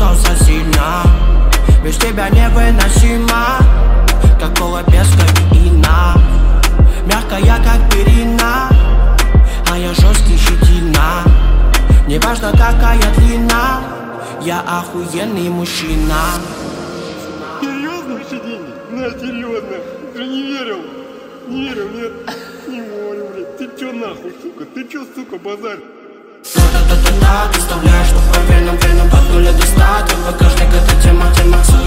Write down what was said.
запутался сильно. Без тебя невыносимо, какого без кофеина. Мягкая, как перина, а я жесткий, щетина. Неважно, какая длина, я охуенный мужчина. Серьезно? Ваши деньги? На, серьезно. Ты не верил? Не верил, нет? Не верю, блядь. Ты чё нахуй, сука? Ты чё, сука, базарь? Та-та-та-та-та, ты вставляешь, что по венам, под нуля до 100. Твой багажник, это тема,